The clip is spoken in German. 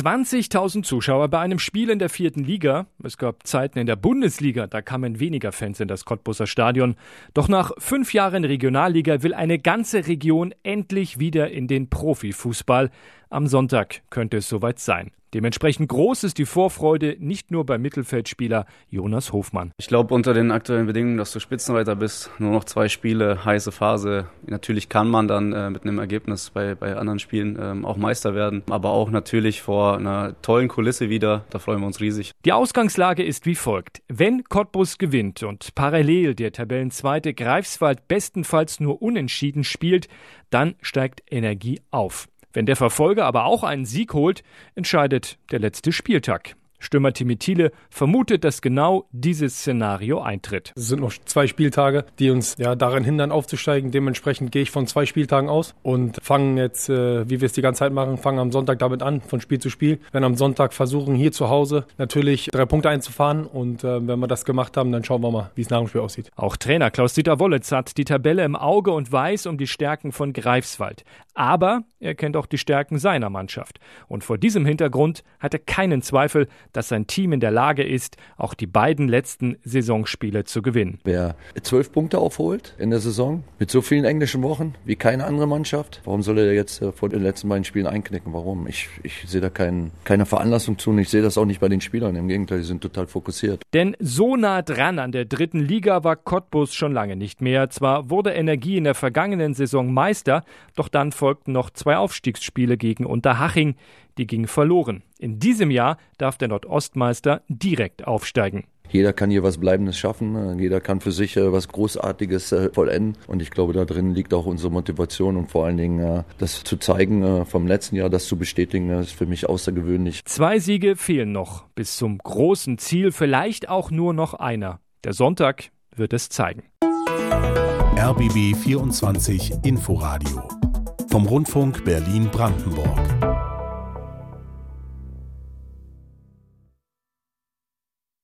20.000 Zuschauer bei einem Spiel in der 4. Liga. Es gab Zeiten in der Bundesliga, da kamen weniger Fans in das Cottbuser Stadion. Doch nach 5 Jahren Regionalliga will eine ganze Region endlich wieder in den Profifußball. Am Sonntag könnte es soweit sein. Dementsprechend groß ist die Vorfreude nicht nur beim Mittelfeldspieler Jonas Hofmann. Ich glaube, unter den aktuellen Bedingungen, dass du Spitzenreiter bist, nur noch 2 Spiele, heiße Phase. Natürlich kann man dann mit einem Ergebnis bei anderen Spielen auch Meister werden, aber auch natürlich vor einer tollen Kulisse wieder. Da freuen wir uns riesig. Die Ausgangslage ist wie folgt. Wenn Cottbus gewinnt und parallel der Tabellenzweite Greifswald bestenfalls nur unentschieden spielt, dann steigt Energie auf. Wenn der Verfolger aber auch einen Sieg holt, entscheidet der letzte Spieltag. Stürmer Timmy Thiele vermutet, dass genau dieses Szenario eintritt. Es sind noch 2 Spieltage, die uns daran hindern aufzusteigen. Dementsprechend gehe ich von 2 Spieltagen aus und fangen jetzt, wie wir es die ganze Zeit machen, fangen am Sonntag damit an, von Spiel zu Spiel. Wenn am Sonntag versuchen, hier zu Hause natürlich 3 Punkte einzufahren und wenn wir das gemacht haben, dann schauen wir mal, wie es nach dem Spiel aussieht. Auch Trainer Klaus-Dieter Wollitz hat die Tabelle im Auge und weiß um die Stärken von Greifswald. Aber er kennt auch die Stärken seiner Mannschaft. Und vor diesem Hintergrund hat er keinen Zweifel, dass sein Team in der Lage ist, auch die beiden letzten Saisonspiele zu gewinnen. Wer 12 Punkte aufholt in der Saison, mit so vielen englischen Wochen wie keine andere Mannschaft, warum soll er jetzt vor den letzten beiden Spielen einknicken? Warum? Ich sehe da keine Veranlassung zu und ich sehe das auch nicht bei den Spielern. Im Gegenteil, die sind total fokussiert. Denn so nah dran an der 3. Liga war Cottbus schon lange nicht mehr. Zwar wurde Energie in der vergangenen Saison Meister, doch dann folgten noch 2 Aufstiegsspiele gegen Unterhaching. Die gingen verloren. In diesem Jahr darf der Nordostmeister direkt aufsteigen. Jeder kann hier was Bleibendes schaffen, jeder kann für sich was Großartiges vollenden und ich glaube, da drin liegt auch unsere Motivation und vor allen Dingen das zu zeigen vom letzten Jahr, das zu bestätigen, das ist für mich außergewöhnlich. 2 Siege fehlen noch bis zum großen Ziel, vielleicht auch nur noch einer. Der Sonntag wird es zeigen. RBB 24 Inforadio vom Rundfunk Berlin-Brandenburg.